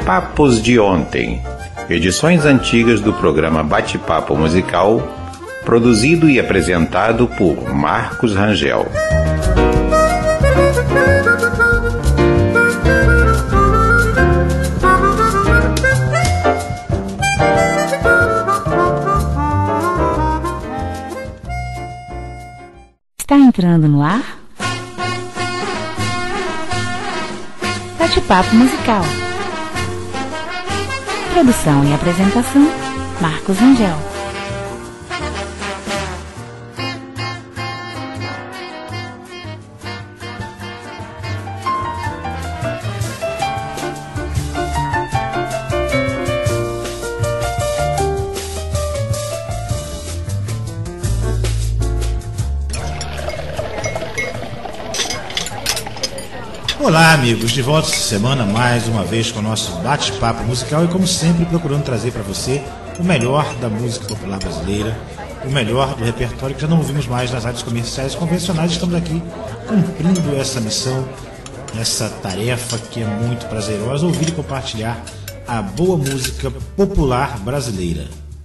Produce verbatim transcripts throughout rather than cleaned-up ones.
Papos de Ontem, edições antigas do programa Bate-Papo Musical, produzido e apresentado por Marcos Rangel. Está entrando no ar? Bate-Papo Musical. Produção e apresentação, Marcos Rangel. Olá, amigos, de volta essa semana mais uma vez com o nosso bate-papo musical e, como sempre, procurando trazer para você o melhor da música popular brasileira, o melhor do repertório que já não ouvimos mais nas rádios comerciais convencionais. Estamos aqui cumprindo essa missão, essa tarefa que é muito prazerosa, ouvir e compartilhar a boa música popular brasileira.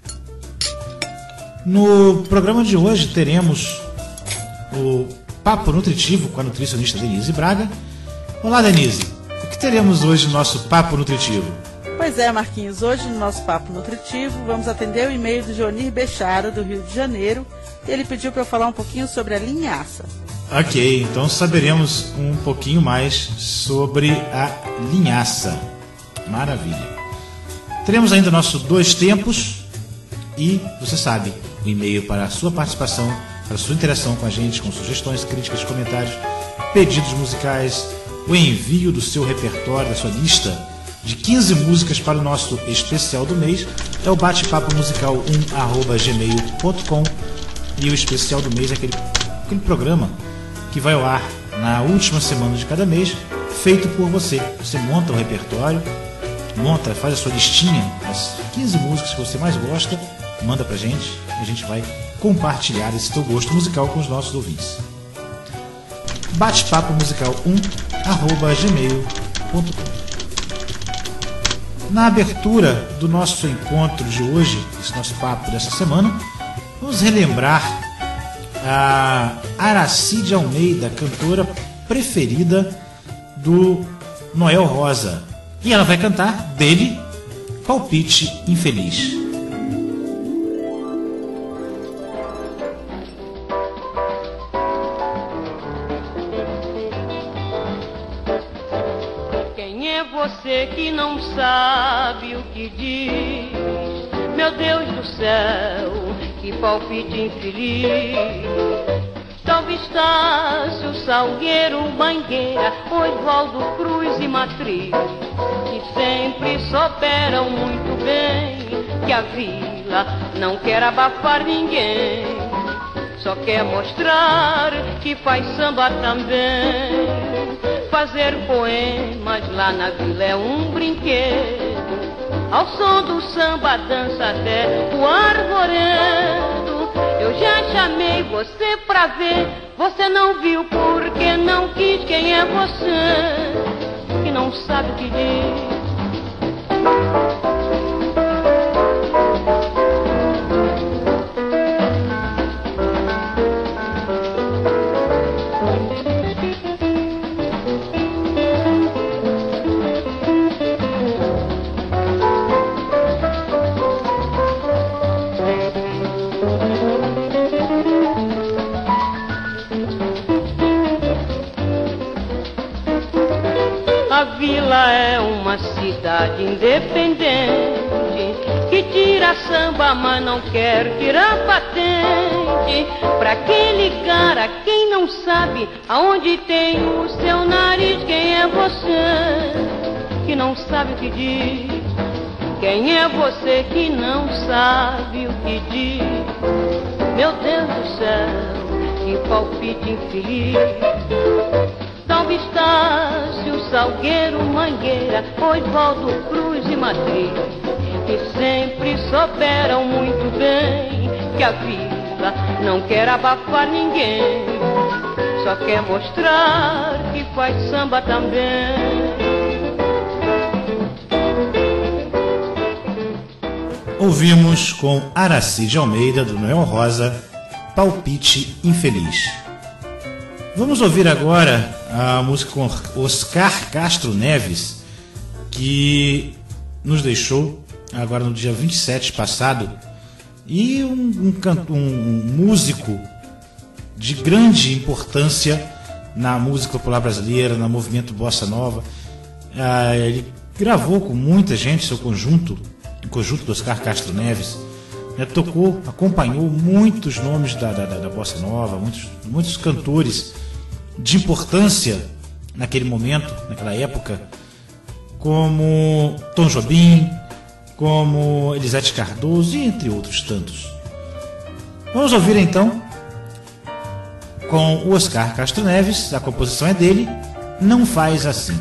No programa de hoje teremos o Papo Nutritivo com a nutricionista Denise Braga. Olá, Denise. O que teremos hoje no nosso Papo Nutritivo? Pois é, Marquinhos. Hoje no nosso Papo Nutritivo vamos atender o e-mail do Johnir Bechara, do Rio de Janeiro. Ele pediu para eu falar um pouquinho sobre a linhaça. Ok, então saberemos um pouquinho mais sobre a linhaça. Maravilha. Teremos ainda nosso Dois Tempos e, você sabe, o e-mail para a sua participação, para a sua interação com a gente, com sugestões, críticas, comentários, pedidos musicais, o envio do seu repertório, da sua lista de quinze músicas para o nosso especial do mês é o bate-papo musical um arroba gmail ponto com, e o especial do mês é aquele, aquele programa que vai ao ar na última semana de cada mês, feito por você. Você monta o repertório, monta, faz a sua listinha, as quinze músicas que você mais gosta, manda pra gente e a gente vai compartilhar esse teu gosto musical com os nossos ouvintes. bate-papo musical um arroba gmail ponto com. Na abertura do nosso encontro de hoje, esse nosso papo dessa semana, vamos relembrar a Aracide Almeida, cantora preferida do Noel Rosa, e ela vai cantar dele Palpite Infeliz. Você que não sabe o que diz, meu Deus do céu, que palpite infeliz. Talvez Estácio, Salgueiro, Mangueira, Oswaldo Cruz e Matriz, que sempre souberam muito bem que a vila não quer abafar ninguém, só quer mostrar que faz samba também. Fazer poemas lá na vila é um brinquedo, ao som do samba dança até o arvoredo. Eu já chamei você pra ver, você não viu porque não quis. Quem é você que não sabe o que diz? A vila é uma cidade independente, que tira samba, mas não quer tirar patente. Pra quem ligar a quem não sabe aonde tem o seu nariz? Quem é você que não sabe o que diz? Quem é você que não sabe o que diz? Meu Deus do céu, que palpite infeliz. Talvez Estácio, Salgueiro, Mangueira, Oswaldo Cruz e Matriz, que sempre souberam muito bem que a vila não quer abafar ninguém, só quer mostrar que faz samba também. Ouvimos com Aracide Almeida, do Noel Rosa, Palpite Infeliz. Vamos ouvir agora a música com Oscar Castro Neves, que nos deixou agora no dia vinte e sete passado, e um, um, canto, um músico de grande importância na música popular brasileira, no movimento Bossa Nova. Ah, ele gravou com muita gente seu conjunto, o conjunto do Oscar Castro Neves, né, tocou, acompanhou muitos nomes da, da, da Bossa Nova, muitos, muitos cantores de importância naquele momento, naquela época, como Tom Jobim, como Elisete Cardoso e entre outros tantos. Vamos ouvir então com o Oscar Castro Neves, a composição é dele, Não Faz Assim.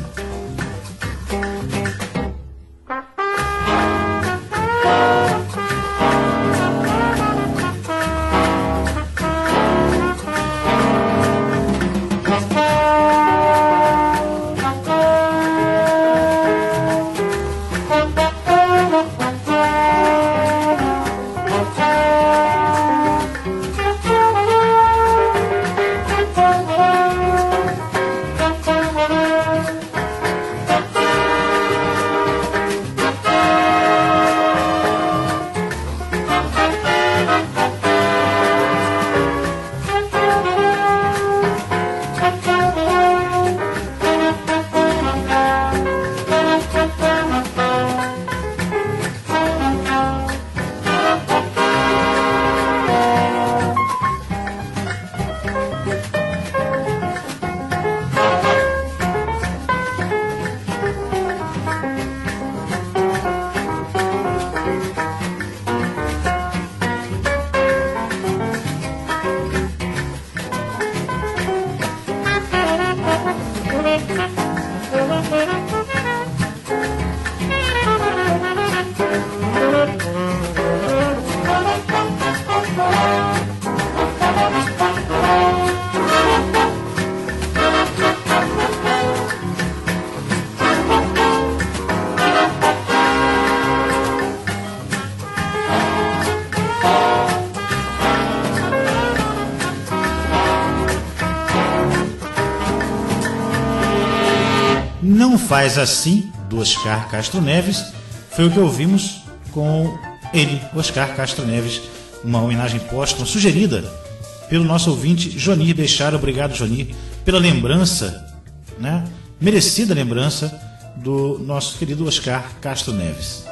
Não Faz Assim, do Oscar Castro Neves, foi o que ouvimos com ele, Oscar Castro Neves, uma homenagem póstuma sugerida pelo nosso ouvinte Jonir Bechara. Obrigado, Jonir, pela lembrança, né, merecida lembrança do nosso querido Oscar Castro Neves.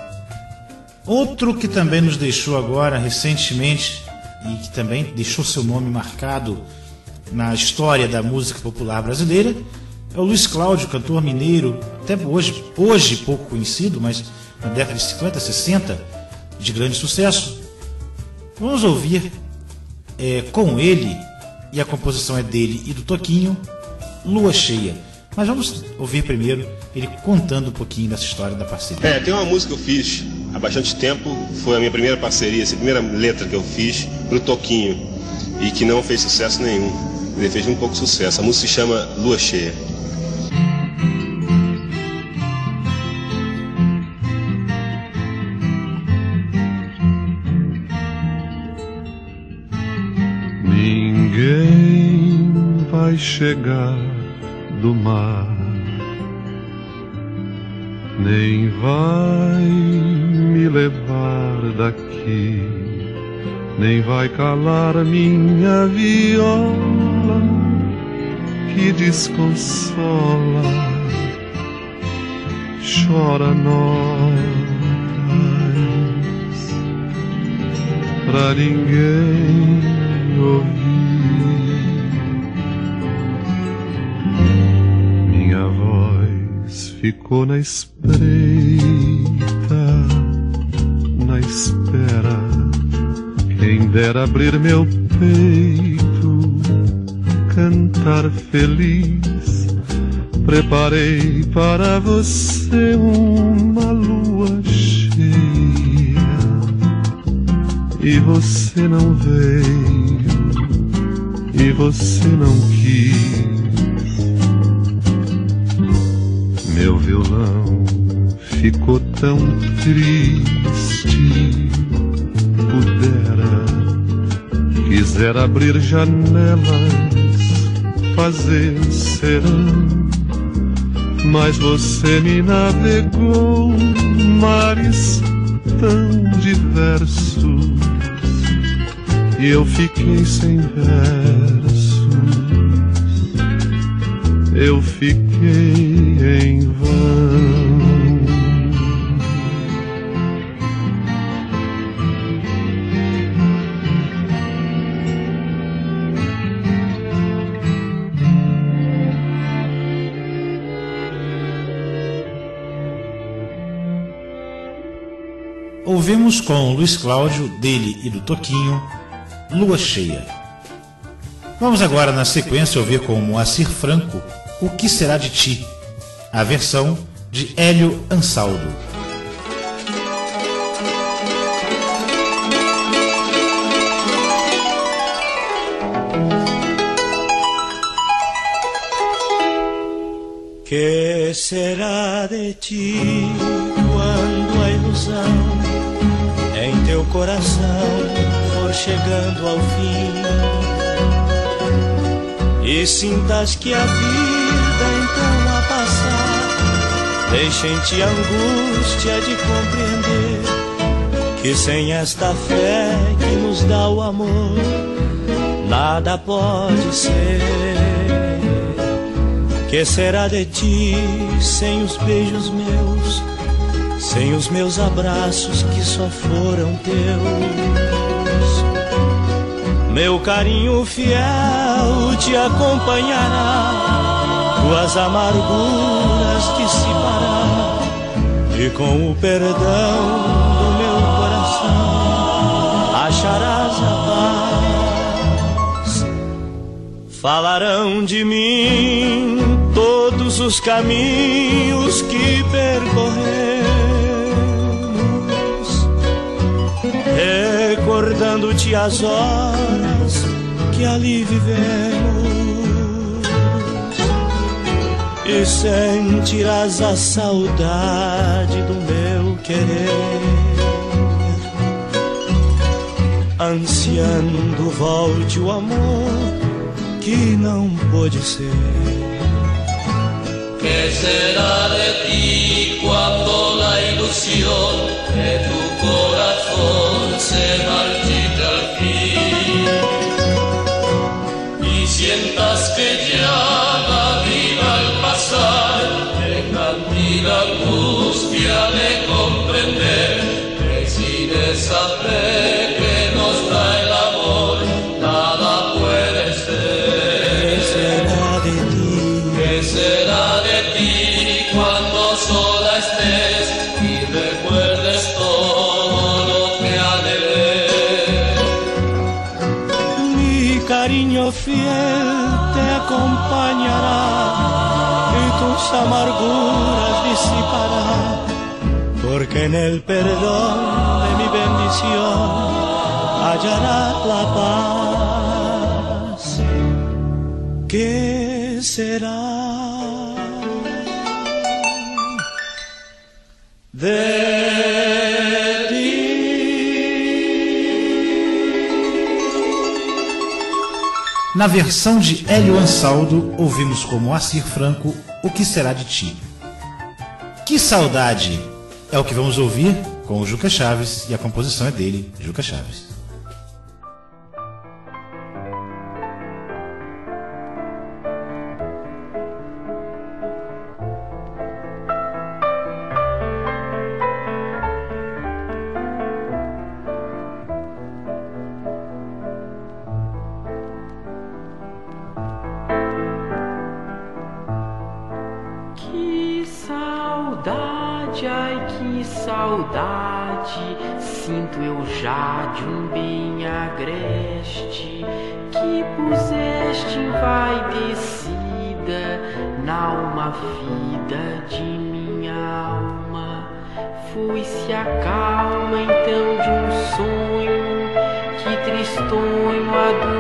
Outro que também nos deixou agora recentemente e que também deixou seu nome marcado na história da música popular brasileira é o Luiz Cláudio, cantor mineiro, até hoje, hoje pouco conhecido, mas na década de cinquenta, sessenta, de grande sucesso. Vamos ouvir é, com ele, e a composição é dele e do Toquinho, Lua Cheia. Mas vamos ouvir primeiro ele contando um pouquinho dessa história da parceria. É, tem uma música que eu fiz há bastante tempo, foi a minha primeira parceria, a primeira letra que eu fiz pro Toquinho, e que não fez sucesso nenhum. Ele fez um pouco sucesso. A música se chama Lua Cheia. Ninguém vai chegar do mar, nem vai me levar daqui, nem vai calar minha viola que desconsola, chora nós, pra ninguém ouvir. Minha voz ficou na espreita, na espera. Quem dera abrir meu peito, cantar feliz. Preparei para você uma lua cheia, e você não veio, e você não quis. Meu violão ficou tão triste, quiser abrir janelas, fazer serão, mas você me navegou mares tão diversos e eu fiquei sem versos, eu fiquei em vão. Ouvimos com Luiz Cláudio, dele e do Toquinho, Lua Cheia. Vamos agora, na sequência, ouvir com Moacir Franco, O Que Será de Ti, a versão de Hélio Ansaldo. Que será de ti quando a ilusão em teu coração for chegando ao fim e sintas que a vida então a passar deixa em ti a angústia de compreender que sem esta fé que nos dá o amor nada pode ser. Que será de ti sem os beijos meus, sem os meus abraços que só foram teus? Meu carinho fiel te acompanhará, tuas amarguras dissipará, e com o perdão do meu coração acharás a paz. Falarão de mim todos os caminhos que percorremos, recordando-te as horas que ali vivemos, e sentirás a saudade do meu querer, ansiando volte o amor que não pôde ser. ¿Qué será de ti cuando la ilusión de tu corazón se marchite al fin y sientas que ya la vida al pasar deja en ti la angustia de comprender que sin esa fe que nos da el amor nada puede ser? ¿Qué será de ti? ¿Qué será de ti cuando sola estés y recuerdes todo lo que anhelé? Mi cariño fiel te acompañará y tus amarguras disipará, porque en el perdón de mi bendición hallarás la paz. ¿Qué será de ti? Na versão de Hélio Ansaldo, ouvimos com Moacir Franco, O Que Será de Ti. Que saudade é o que vamos ouvir com o Juca Chaves, e a composição é dele, Juca Chaves. Que saudade, ai que saudade, sinto eu já de um bem agreste que puseste em vai descida na alma vida de minha alma. Foi-se a calma então de um sonho que tristonho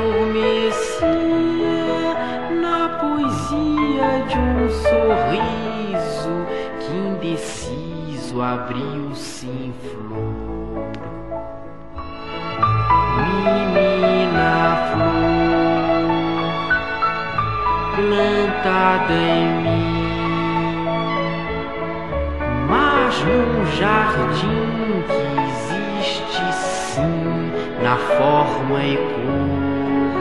adormecia na poesia de um sorriso que indeciso abriu-se em flor. Menina plantada em mim, mas num jardim que existe sim na forma e cor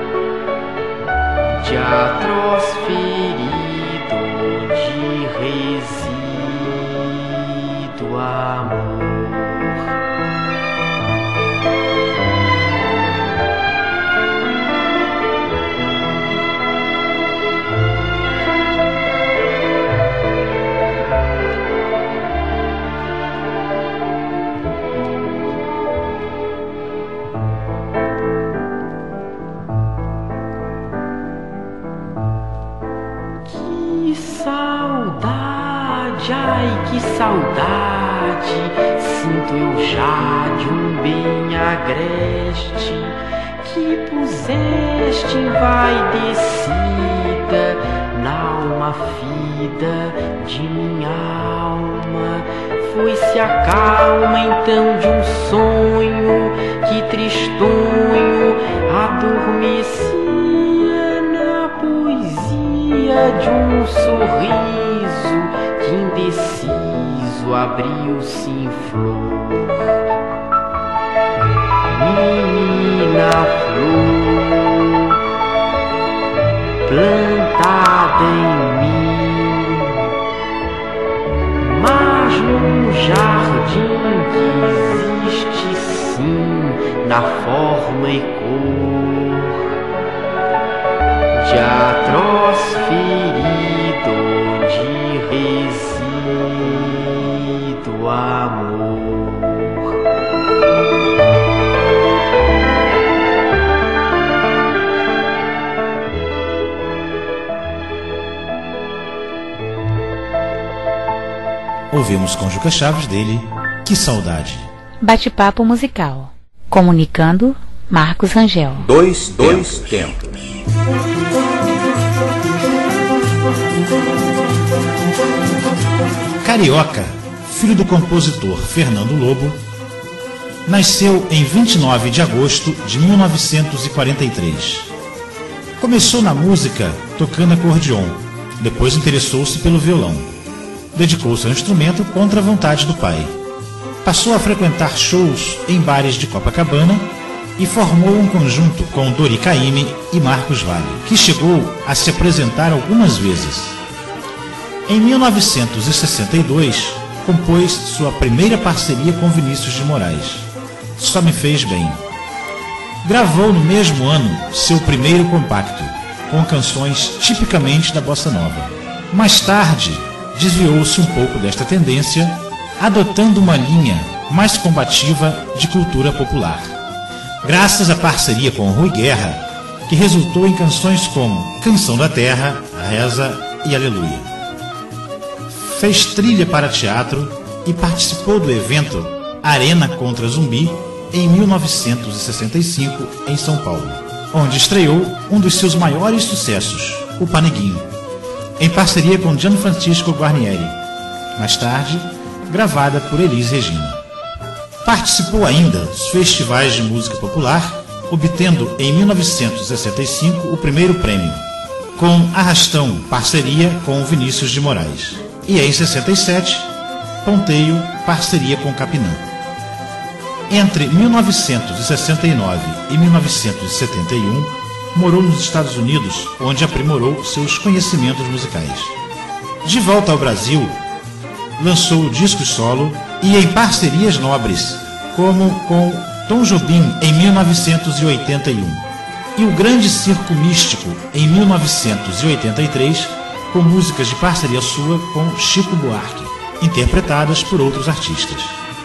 de atroz ferido onde reside o amor. Ai, que saudade sinto eu já de um bem agreste que puseste vai descida na alma fida de minha alma. Foi-se a calma então de um sonho que tristonho adormecia na poesia de um sorriso que indeciso abriu-se em flor. Menina flor plantada em mim, mas num jardim que existe sim na forma e cor de atroz ferido onde reside o amor. Ouvimos com Juca Chaves dele, Que Saudade. Bate-papo musical. Comunicando, Marcos Rangel. Dois, dois tempos. Carioca, filho do compositor Fernando Lobo, nasceu em vinte e nove de agosto de mil novecentos e quarenta e três. Começou na música tocando acordeon, depois interessou-se pelo violão. Dedicou-se ao instrumento contra a vontade do pai. Passou a frequentar shows em bares de Copacabana e formou um conjunto com Dori Caymmi e Marcos Valle, que chegou a se apresentar algumas vezes. Em mil novecentos e sessenta e dois, compôs sua primeira parceria com Vinícius de Moraes, Só Me Fez Bem. Gravou no mesmo ano seu primeiro compacto, com canções tipicamente da bossa nova. Mais tarde, desviou-se um pouco desta tendência, adotando uma linha mais combativa de cultura popular. Graças à parceria com Rui Guerra, que resultou em canções como Canção da Terra, Reza e Aleluia. Fez trilha para teatro e participou do evento Arena contra Zumbi em mil novecentos e sessenta e cinco em São Paulo, onde estreou um dos seus maiores sucessos, o Paneguinho, em parceria com Gianfrancesco Guarnieri, mais tarde gravada por Elis Regina. Participou ainda dos festivais de música popular, obtendo em mil novecentos e sessenta e cinco o primeiro prêmio, com Arrastão, parceria com Vinícius de Moraes. E em sessenta e sete, Ponteio, parceria com Capinã. Entre mil novecentos e sessenta e nove e mil novecentos e setenta e um, morou nos Estados Unidos, onde aprimorou seus conhecimentos musicais. De volta ao Brasil, lançou discos solo e em parcerias nobres, como com Tom Jobim em mil novecentos e oitenta e um e o Grande Circo Místico em mil novecentos e oitenta e três, com músicas de parceria sua com Chico Buarque, interpretadas por outros artistas.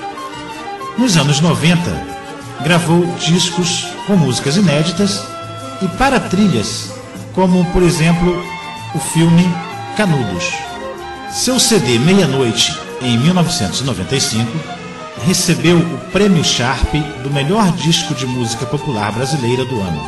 Nos anos noventa, gravou discos com músicas inéditas e para trilhas, como, por exemplo, o filme Canudos. Seu C D Meia-Noite, em mil novecentos e noventa e cinco, recebeu o Prêmio Sharp do melhor disco de música popular brasileira do ano.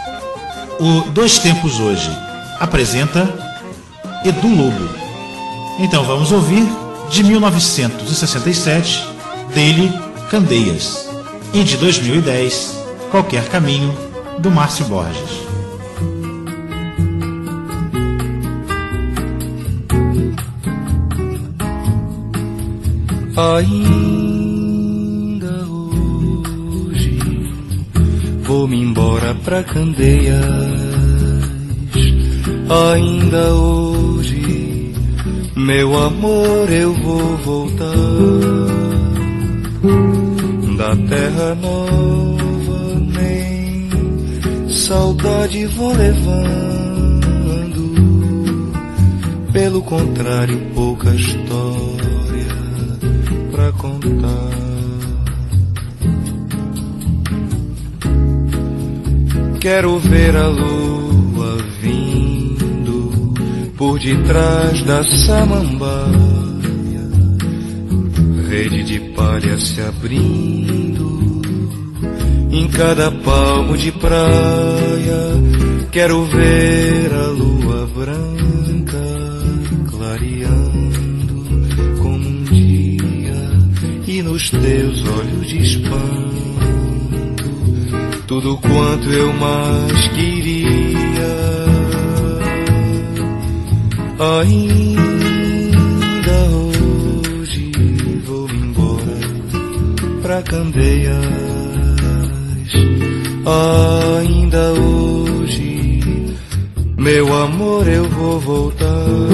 O Dois Tempos Hoje apresenta Edu Lobo. Então vamos ouvir, de mil novecentos e sessenta e sete, dele Candeias, e de dois mil e dez, Qualquer Caminho, do Márcio Borges. Ainda hoje vou-me embora pra Candeias. Ainda hoje, meu amor, eu vou voltar da terra nova, nem saudade vou levando. Pelo contrário, pouca história pra contar. Quero ver a lua vindo por detrás da samambaia, rede de palha se abrindo em cada palmo de praia. Quero ver a lua branca clareando como um dia, e nos teus olhos de espanto tudo quanto eu mais queria. Ainda hoje vou-me embora pra Candeias. Ainda hoje, meu amor, eu vou voltar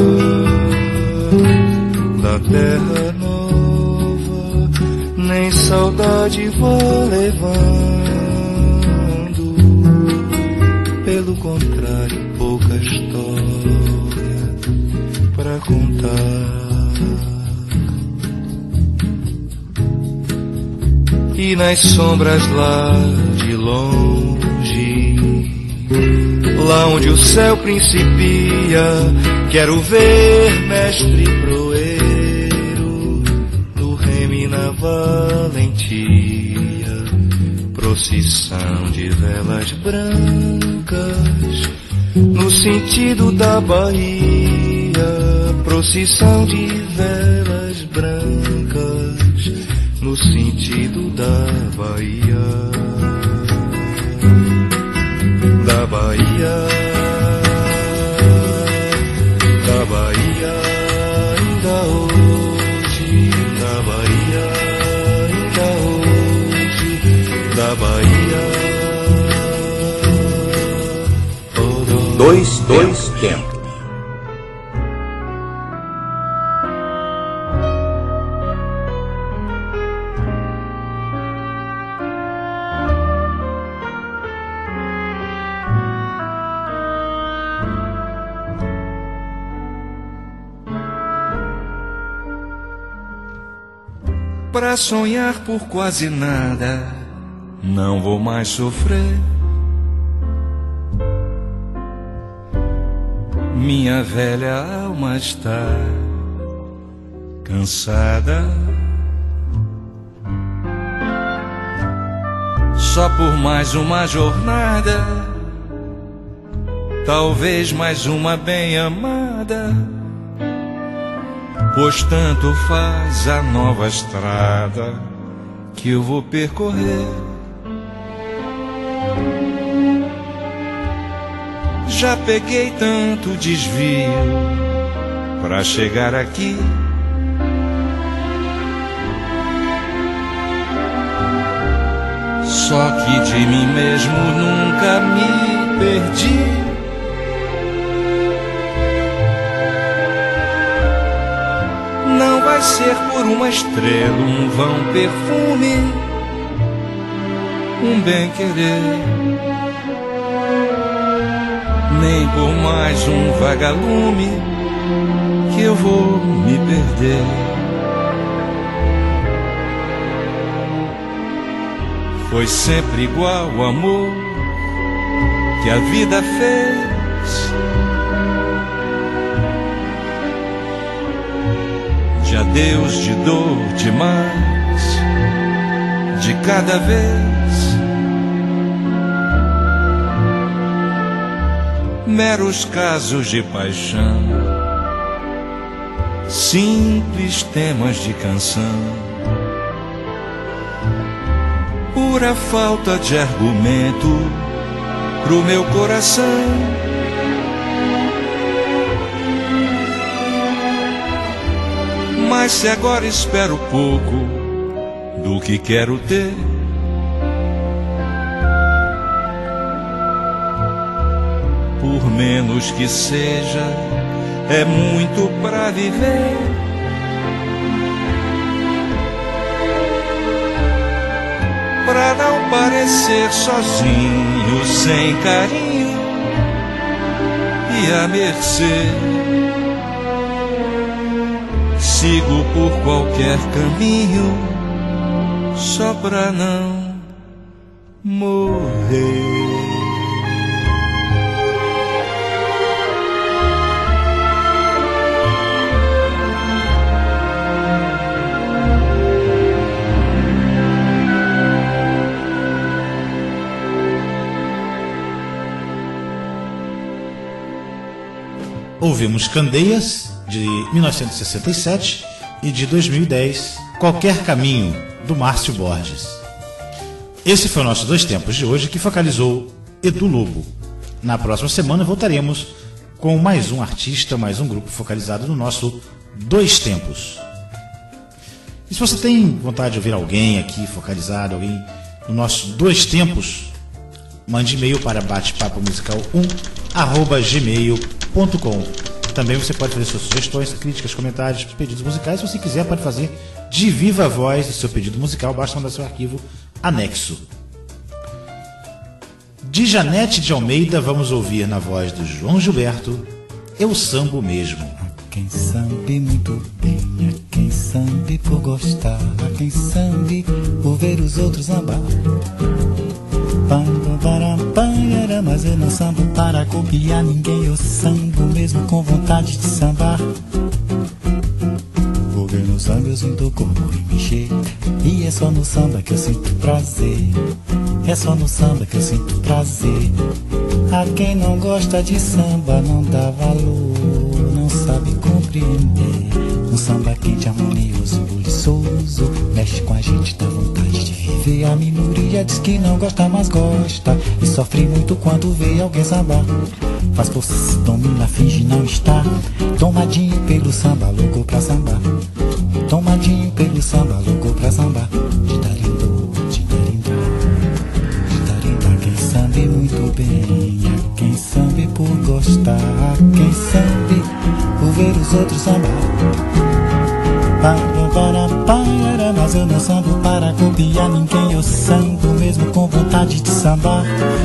da terra nova, nem saudade vou levando. Pelo contrário, pouca história pra contar. E nas sombras lá de longe, lá onde o céu principia, quero ver mestre proeiro no reme na valentia. Procissão de velas brancas no sentido da Bahia. Procissão de velas brancas no sentido da Bahia. Da Bahia, da Bahia, ainda hoje, da Bahia, ainda hoje, da Bahia. Dois, dois tempos. Pra sonhar por quase nada, não vou mais sofrer. Minha velha alma está cansada. Só por mais uma jornada, talvez mais uma bem amada, pois tanto faz a nova estrada que eu vou percorrer. Já peguei tanto desvio pra chegar aqui. Só que de mim mesmo nunca me perdi. Não vai ser por uma estrela, um vão perfume, um bem-querer, nem por mais um vagalume que eu vou me perder. Foi sempre igual o amor que a vida fez, de adeus, de dor, demais, de cada vez. Meros casos de paixão, simples temas de canção, pura falta de argumento pro meu coração. Mas se agora espero pouco do que quero ter, por menos que seja, é muito pra viver. Pra não parecer sozinho, sem carinho e à mercê, sigo por qualquer caminho só pra não morrer. Ouvimos Candeias, de mil novecentos e sessenta e sete, e de dois mil e dez, Qualquer Caminho, do Márcio Borges. Esse foi o nosso Dois Tempos de hoje, que focalizou Edu Lobo. Na próxima semana voltaremos com mais um artista, mais um grupo focalizado no nosso Dois Tempos. E se você tem vontade de ouvir alguém aqui focalizado, alguém no nosso Dois Tempos, mande e-mail para batepapo musical um arroba gmail ponto com. Também você pode fazer suas sugestões, críticas, comentários, pedidos musicais. Se você quiser, pode fazer de viva voz o seu pedido musical, basta mandar seu arquivo anexo. De Janete de Almeida, vamos ouvir na voz do João Gilberto, Eu Sambo Mesmo. A quem sambe muito bem, a quem sambe por gostar, a quem sambe por ver os outros sambar. Mas eu não sambo para copiar ninguém, eu sambo mesmo com vontade de sambar. Porque no samba eu sinto o corpo e mexer, e é só no samba que eu sinto prazer. É só no samba que eu sinto prazer. A quem não gosta de samba não dá valor, não sabe compreender. Um samba quente, harmonioso, buliçoso, mexe com a gente, dá vontade de viver. A minoria diz que não gosta, mas gosta, e sofre muito quando vê alguém sambar. Faz força, se domina, finge não estar. Tomadinho pelo samba, louco pra sambar. Tomadinho pelo samba, louco pra sambar. Titarindo, titarindo, titarindo. Quem sambe muito bem, a quem sambe por gostar, a quem sambe por ver os outros sambar. Para, para, para, mas eu não sambo para copiar ninguém, eu sambo mesmo com vontade de sambar.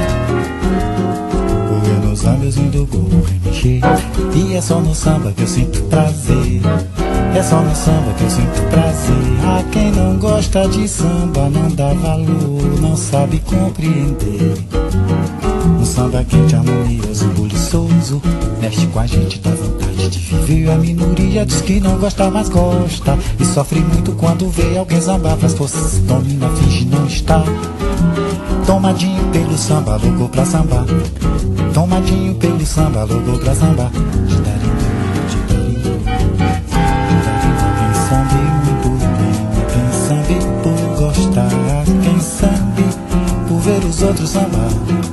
Porque no samba eu sinto o corpo remexer, e é só no samba que eu sinto prazer. É só no samba que eu sinto prazer. A quem não gosta de samba não dá valor, não sabe compreender. Um samba quente, harmonioso, buliçoso, mexe com a gente, dá vontade de viver. A minoria diz que não gosta, mas gosta, e sofre muito quando vê alguém sambar. Faz força, se domina, finge não estar. Tomadinho pelo samba, louco pra sambar. Tomadinho pelo samba, louco pra sambar. Titarindo, titarindo, titarindo. Quem sambe muito bem, quem sambe por gostar, quem sambe por ver os outros sambar.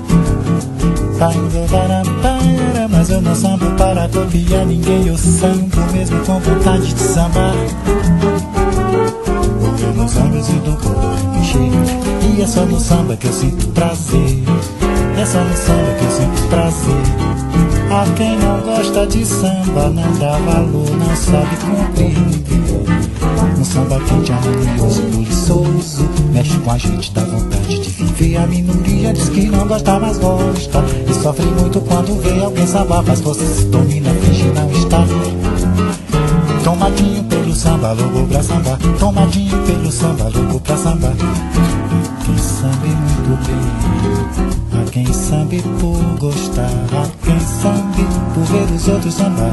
Mas eu não sambo para copiar ninguém, eu sambo mesmo com vontade de sambar. Porque no samba eu sinto o corpo mexer, e é só no samba que eu sinto prazer. É só no samba que eu sinto prazer. A quem não gosta de samba não dá valor, não sabe compreender. Um samba quente, harmonioso, buliçoso, mexe com a gente, dá vontade de viver. A minoria diz que não gosta, mas gosta, e sofre muito quando vê alguém sambar. Faz força, se domina, finge não estar. Tomadinho pelo samba, louco pra sambar. Tomadinho pelo samba, louco pra sambar. Quem sambe muito bem, a quem sambe por gostar, a quem sambe por ver os outros sambar.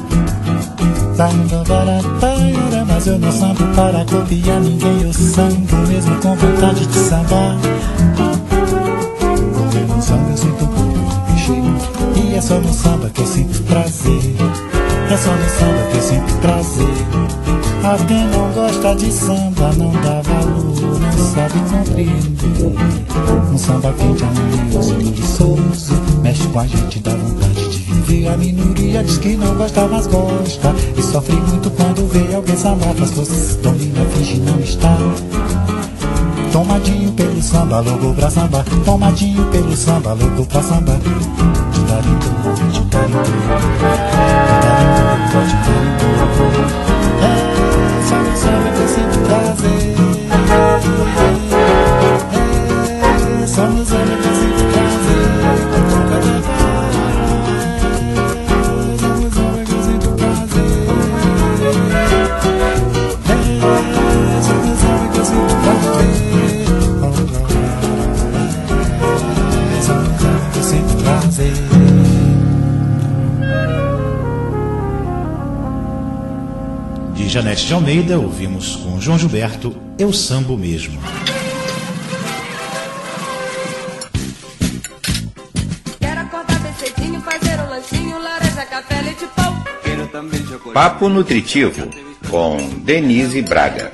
Mas eu não sambo para copiar ninguém, eu sambo mesmo com vontade de sambar. Porque no samba eu sinto o corpo mexer, e é só no samba que eu sinto prazer. É só no samba que eu sinto prazer. A quem não gosta de samba não dá valor, não sabe compreender. Um samba quente, harmonioso, buliçoso, mexe com a gente, dá vontade de viver. A minoria diz que não gosta, mas gosta, e sofre muito quando vê alguém quer samba faz forças, domina, finge não está. Tomadinho pelo samba, louco pra samba. Tomadinho pelo samba, louco pra samba. Titarindo, titarindo, titarindo, titarindo. É, só no samba que eu sinto prazer. É, só no samba que eu sinto prazer. Só no samba que eu sinto prazer. É, só no samba que eu sinto prazer. De Janete de Almeida, ouvimos com João Gilberto, Eu Sambo Mesmo. Quero acordar bem cedinho, fazer um lanchinho, laranja, café, leite, pão. Quero também chocolate. Papo Nutritivo, com Denise Braga.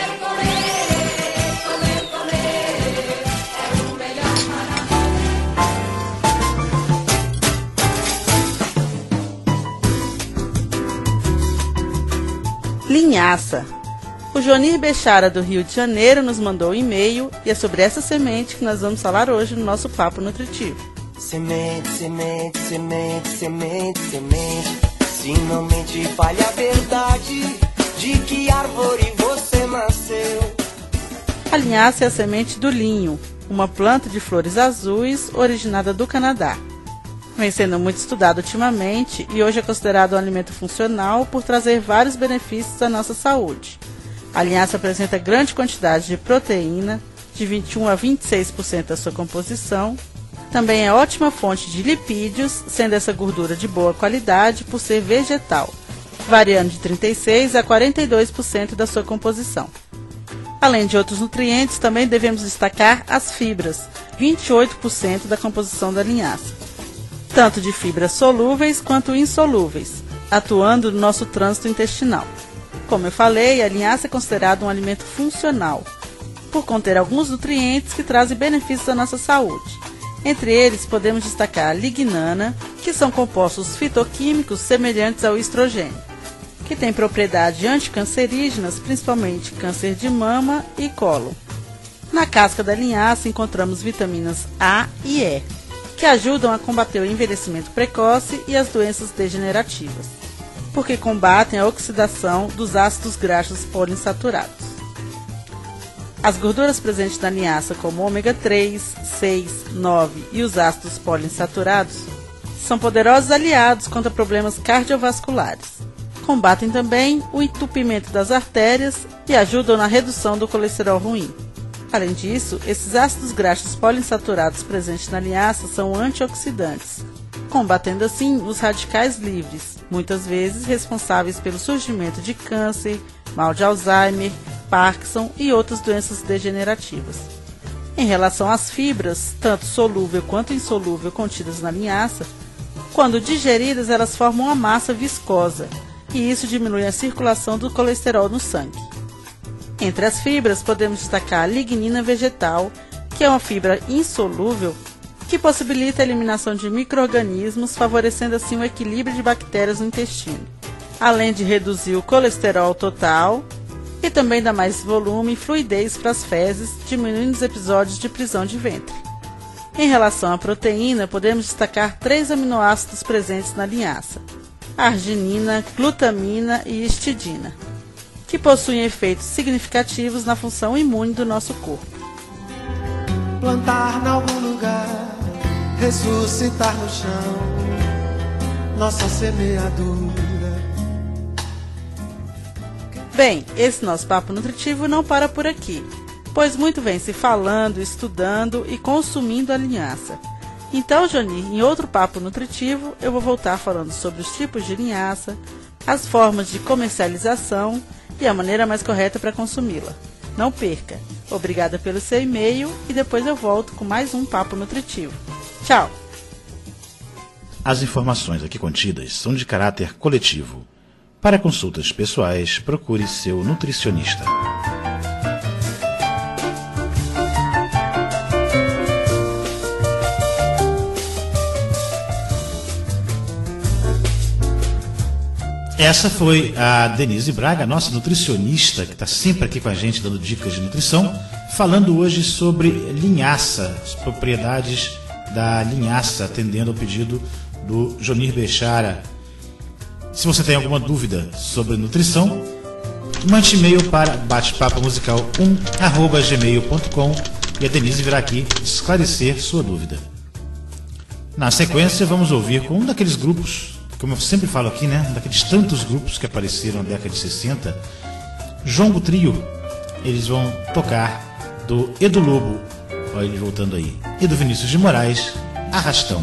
Linhaça. O Jonir Bechara, do Rio de Janeiro, nos mandou um e-mail e é sobre essa semente que nós vamos falar hoje no nosso Papo Nutritivo. Semente, semente, semente, semente, semente. Se não mente, fale a verdade. De que árvore você nasceu? A linhaça é a semente do linho, uma planta de flores azuis originada do Canadá. Vem sendo muito estudado ultimamente e hoje é considerado um alimento funcional por trazer vários benefícios à nossa saúde. A linhaça apresenta grande quantidade de proteína, de vinte e um a vinte e seis por cento da sua composição. Também é ótima fonte de lipídios, sendo essa gordura de boa qualidade por ser vegetal, variando de trinta e seis por cento a quarenta e dois por cento da sua composição. Além de outros nutrientes, também devemos destacar as fibras, vinte e oito por cento da composição da linhaça. Tanto de fibras solúveis quanto insolúveis, atuando no nosso trânsito intestinal. Como eu falei, a linhaça é considerada um alimento funcional, por conter alguns nutrientes que trazem benefícios à nossa saúde. Entre eles, podemos destacar a lignana, que são compostos fitoquímicos semelhantes ao estrogênio, que têm propriedades anticancerígenas, principalmente câncer de mama e cólon. Na casca da linhaça encontramos vitaminas A e E, que ajudam a combater o envelhecimento precoce e as doenças degenerativas, porque combatem a oxidação dos ácidos graxos poliinsaturados. As gorduras presentes na linhaça, como ômega três, seis, nove e os ácidos poliinsaturados, são poderosos aliados contra problemas cardiovasculares. Combatem também o entupimento das artérias e ajudam na redução do colesterol ruim. Além disso, esses ácidos graxos poliinsaturados presentes na linhaça são antioxidantes, combatendo assim os radicais livres, muitas vezes responsáveis pelo surgimento de câncer, mal de Alzheimer, Parkinson e outras doenças degenerativas. Em relação às fibras, tanto solúvel quanto insolúvel contidas na linhaça, quando digeridas elas formam uma massa viscosa, e isso diminui a circulação do colesterol no sangue. Entre as fibras, podemos destacar a lignina vegetal, que é uma fibra insolúvel que possibilita a eliminação de micro-organismos, favorecendo assim o equilíbrio de bactérias no intestino, além de reduzir o colesterol total e também dá mais volume e fluidez para as fezes, diminuindo os episódios de prisão de ventre. Em relação à proteína, podemos destacar três aminoácidos presentes na linhaça: arginina, glutamina e histidina, que possuem efeitos significativos na função imune do nosso corpo. Plantar em algum lugar, ressuscitar no chão, nossa semeadura. Bem, esse nosso Papo Nutritivo não para por aqui, pois muito vem se falando, estudando e consumindo a linhaça. Então, Jonir, em outro Papo Nutritivo, eu vou voltar falando sobre os tipos de linhaça, as formas de comercialização e a maneira mais correta para consumi-la. Não perca! Obrigada pelo seu e-mail e depois eu volto com mais um Papo Nutritivo. Tchau! As informações aqui contidas são de caráter coletivo. Para consultas pessoais, procure seu nutricionista. Essa foi a Denise Braga, nossa nutricionista, que está sempre aqui com a gente dando dicas de nutrição, falando hoje sobre linhaça, as propriedades da linhaça, atendendo ao pedido do Jonir Bechara. Se você tem alguma dúvida sobre nutrição, mande e-mail para batepapo musical um arroba gmail ponto com e a Denise virá aqui esclarecer sua dúvida. Na sequência, vamos ouvir com um daqueles grupos, como eu sempre falo aqui, né? Daqueles tantos grupos que apareceram na década de sessenta, Jongo Trio. Eles vão tocar do Edu Lobo, olha ele voltando aí, e do Vinícius de Moraes, Arrastão.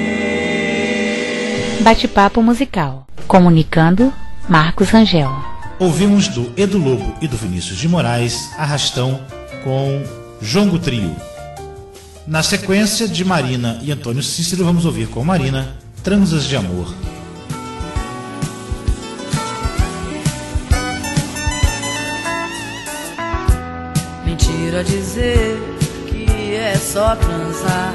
Bate-papo musical. Comunicando, Marcos Rangel. Ouvimos do Edu Lobo e do Vinícius de Moraes, Arrastão, com Jongo Trio. Na sequência, de Marina e Antônio Cícero, vamos ouvir com Marina, Transas de Amor. Mentira dizer que é só transar.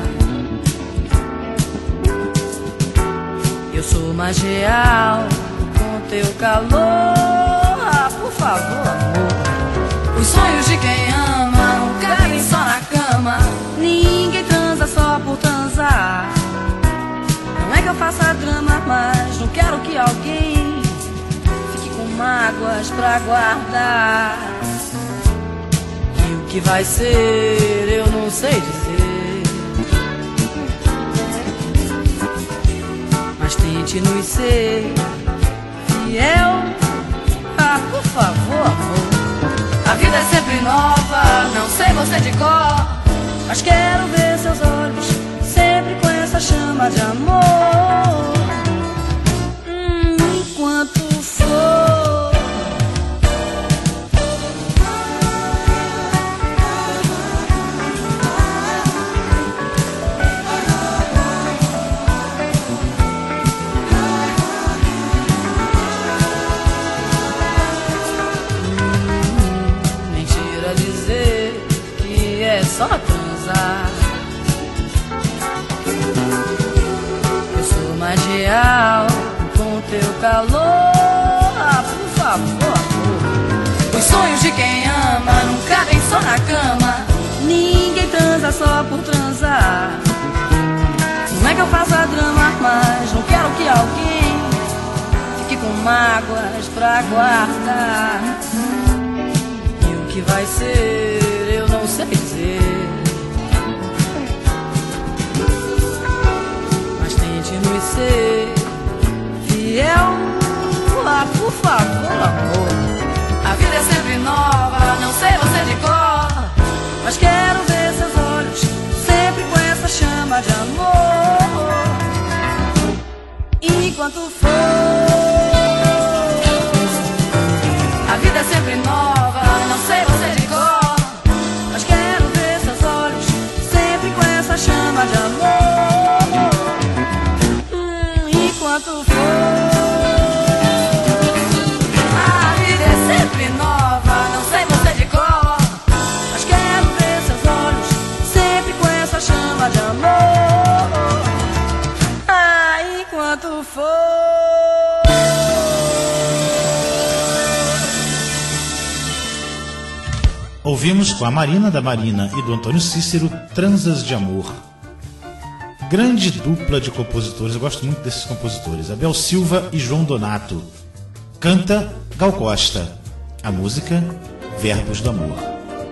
Eu sou mais real com teu calor. Ah, por favor, amor. Os sonhos de quem ama não cabem só na cama. Ninguém transa só por transar. Não é que eu faça drama, mas não quero que alguém fique com mágoas pra guardar. E o que vai ser eu não sei dizer, mas tente nos ser fiel. Ah, por favor, amor. A vida é sempre nova, não sei você de cor, mas quero ver seus olhos sempre com essa chama de amor. Hum, enquanto for só transar. Eu sou mais real com teu calor. Ah, por favor, amor. Os sonhos de quem ama não cabem só na cama. Ninguém transa só por transar. Não é que eu faça drama, mas não quero que alguém fique com mágoas pra guardar. E o que vai ser eu não sei dizer, mas tente nos ser fiel. Ah, por favor, amor. A vida é sempre nova, não sei você de cor, mas quero ver seus olhos sempre com essa chama de amor. Enquanto for, a vida é sempre nova, não sei você de cor, mas quero ver seus olhos sempre com essa chama de amor. Hum, enquanto for, a vida é sempre nova, não sei você de cor, mas quero ver seus olhos sempre com essa chama de amor. Ah, enquanto for. Ouvimos com a Marina da Marina e do Antônio Cícero, Transas de Amor. Grande dupla de compositores, eu gosto muito desses compositores, Abel Silva e João Donato. Canta Gal Costa. A música, Verbos do Amor.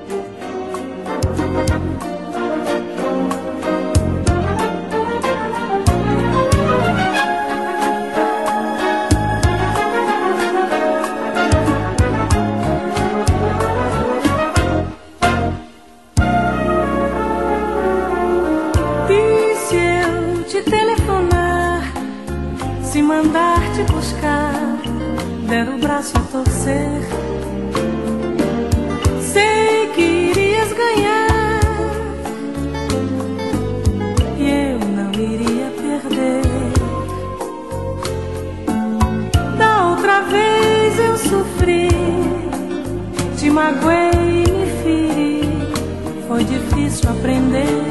Der o braço a torcer, sei que irias ganhar e eu não iria perder. Da outra vez eu sofri, te magoei e me feri. Foi difícil aprender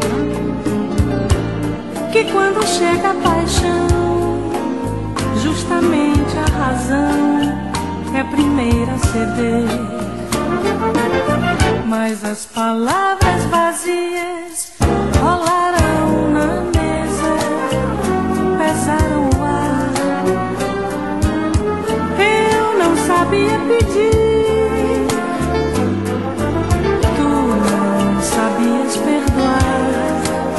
que quando chega a paixão, justamente a razão é a primeira a ceder. Mas as palavras vazias rolaram na mesa, pesaram o ar. Eu não sabia pedir, tu não sabias perdoar.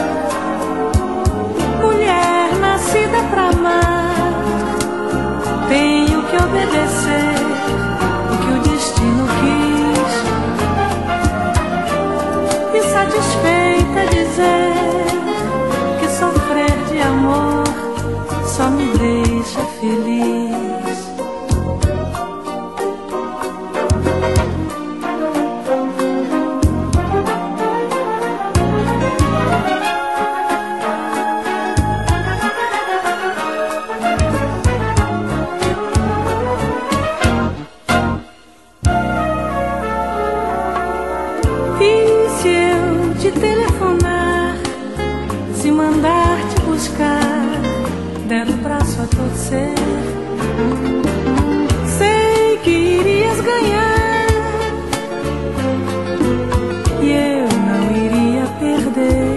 Mulher nascida pra amar, tenho que obedecer o que o destino quis, e satisfeita dizer que sofrer de amor só me deixa feliz. oferecer. Sei que irias ganhar e eu não iria perder.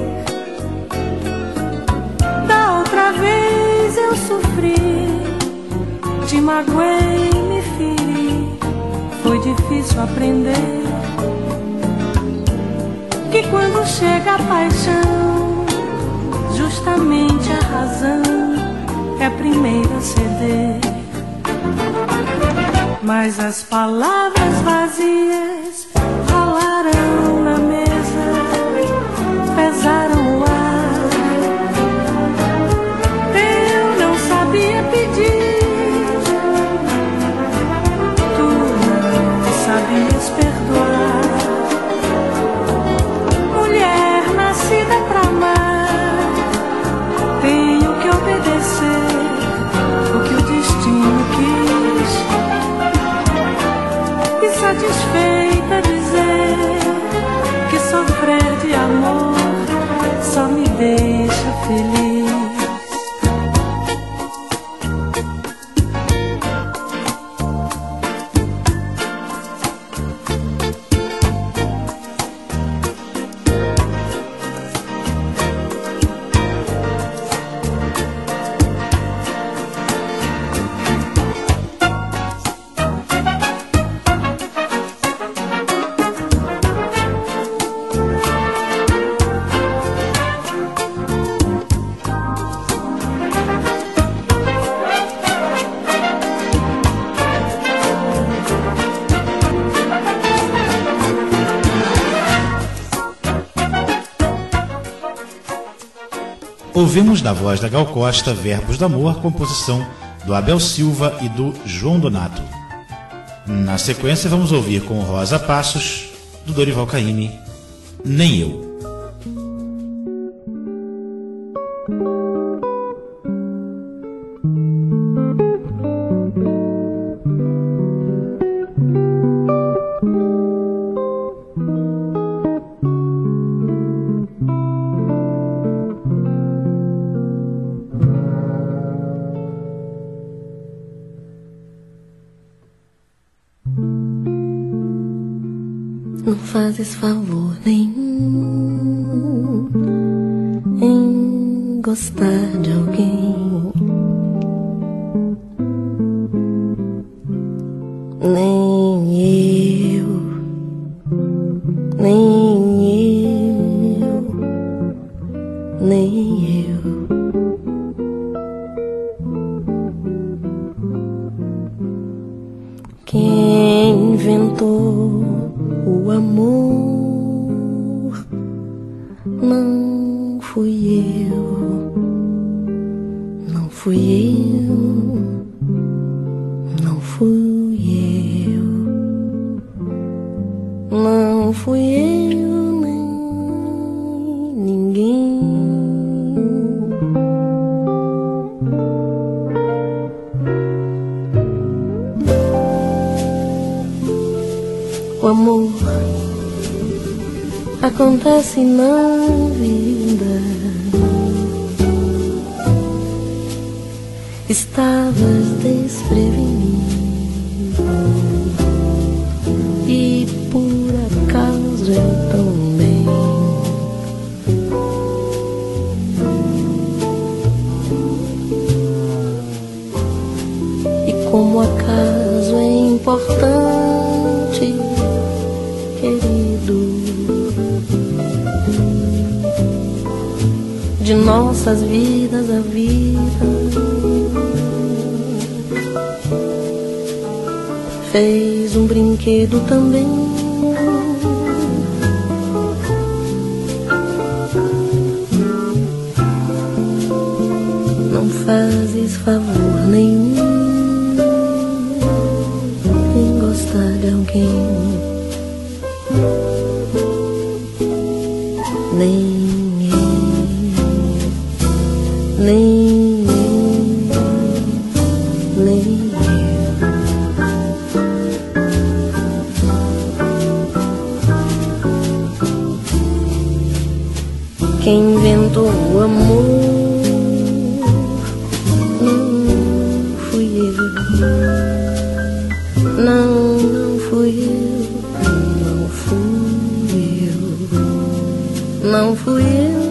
Da outra vez eu sofri, te magoei, me feri. Foi difícil aprender que quando chega a paixão, justamente a razão é a primeira a ceder. Mas as palavras vazias ralaram na mesa, pesaram o ar. Eu não sabia pedir, tu não sabias perdoar. Mulher nascida pra amar, tenho que obedecer o que o destino quis. E satisfeita dizer que sofrer de amor só me deixa feliz. Ouvimos na voz da Gal Costa Verbos do Amor, composição do Abel Silva e do João Donato. Na sequência vamos ouvir com Rosa Passos, do Dorival Caymmi, Nem Eu. Não fazes favor nenhum em gostar de alguém, nem eu, nem eu, nem eu. Quem inventou o amor não fui eu, não fui eu, não fui eu, não fui eu nem ninguém. O amor acontece na vida. Estavas desprevenido e por acaso eu também. E como acaso é importante, querido, de nossas vidas a vida fez um brinquedo também. Não fazes favor nenhum em gostar de alguém, nem nem nem quem inventou o amor não não fui eu.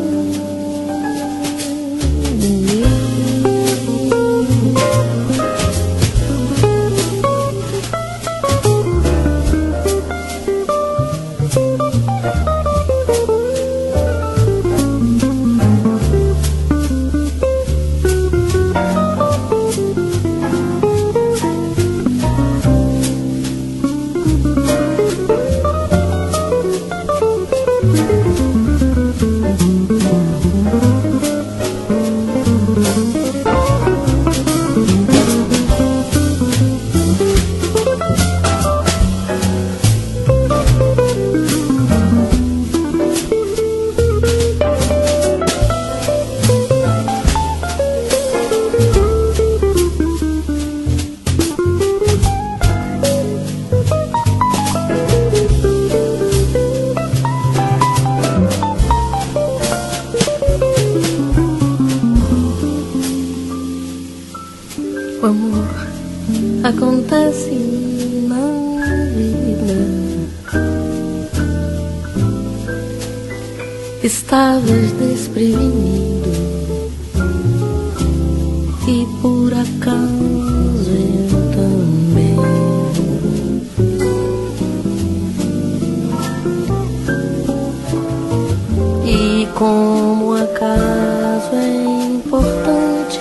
O amor acontece na vida. Estavas desprevenido e por acaso eu também. E como acaso é importante,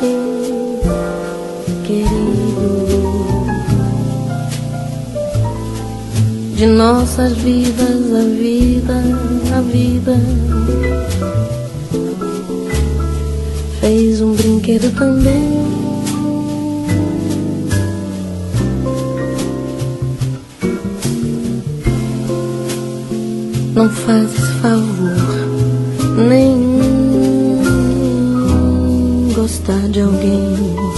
querido, de nossas vidas a vida, a vida fez um brinquedo também. Não fazes favor nenhum gostar de alguém,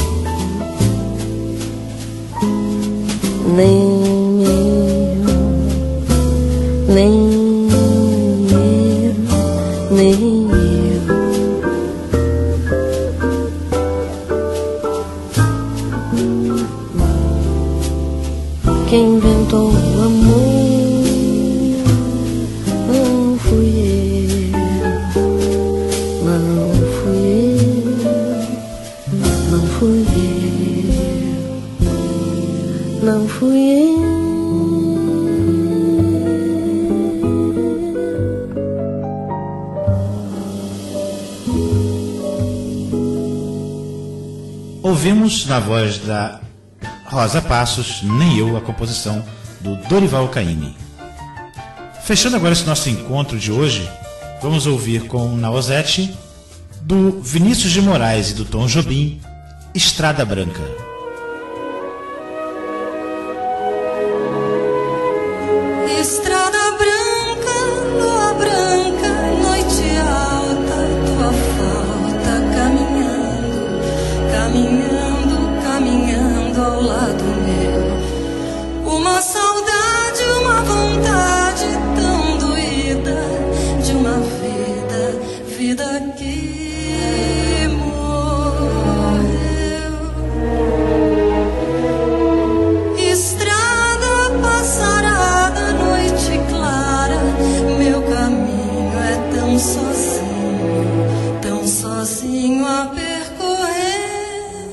nem eu, nem eu, nem eu. Quem inventou o amor não fui eu, não fui eu, não fui eu, não fui eu. Ouvimos na voz da Rosa Passos, Nem Eu, a composição do Dorival Caymmi. Fechando agora esse nosso encontro de hoje, vamos ouvir com Nausete, do Vinícius de Moraes e do Tom Jobim, Estrada Branca. Estrada branca, lua branca, noite alta, tua falta caminhando, caminhando, caminhando ao lado meu. Uma saudade, uma vontade tão doída de uma vida, vida que morreu. Estrada passarada, noite clara, meu caminho é tão sozinho, tão sozinho a percorrer,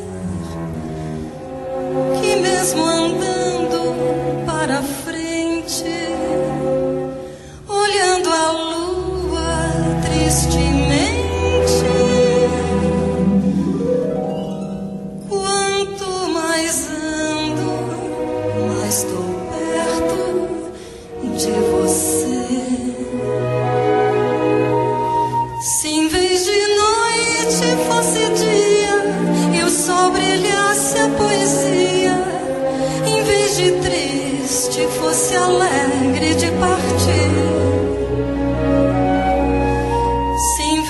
que mesmo andando para frente, olhando a lua tristemente, quanto mais ando, mais estou perto de você. Se em vez de noite fosse dia e o sol brilhasse a poesia, em vez de triste fosse alegre de partir, se em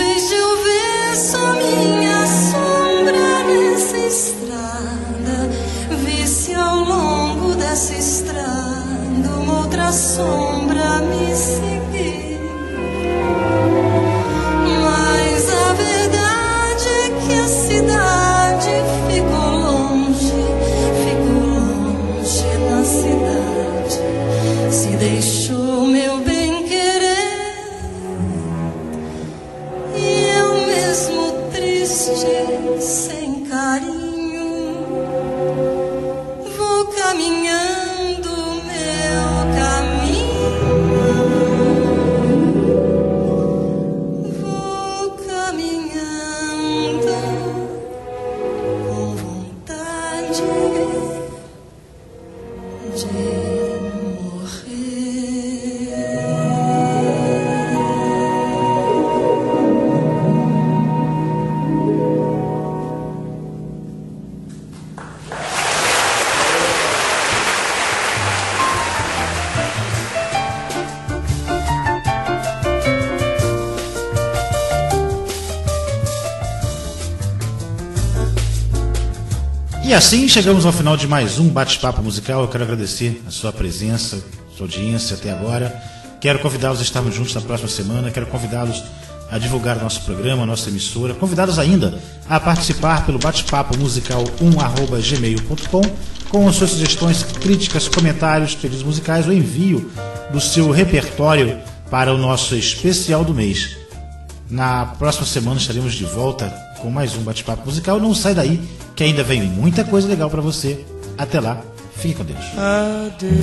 E assim chegamos ao final de mais um bate-papo musical. Eu quero agradecer a sua presença, a sua audiência até agora. Quero convidá-los a estarmos juntos na próxima semana. Quero convidá-los a divulgar o nosso programa, a nossa emissora. Convidá-los ainda a participar pelo bate-papo musical um arroba gmail ponto com com as suas sugestões, críticas, comentários, pedidos musicais ou envio do seu repertório para o nosso especial do mês. Na próxima semana estaremos de volta com mais um bate-papo musical. Não sai daí, que ainda vem muita coisa legal para você. Até lá, fique com Deus. Adeus,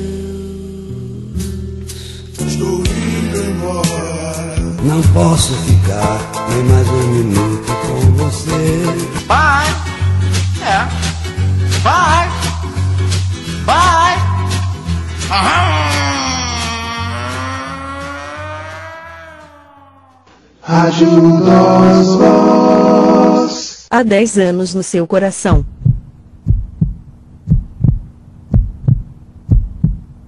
estou indo embora. Não posso ficar nem mais um minuto com você. Bye, é, bye, bye. Rádio Nós Voz. Há dez anos no seu coração.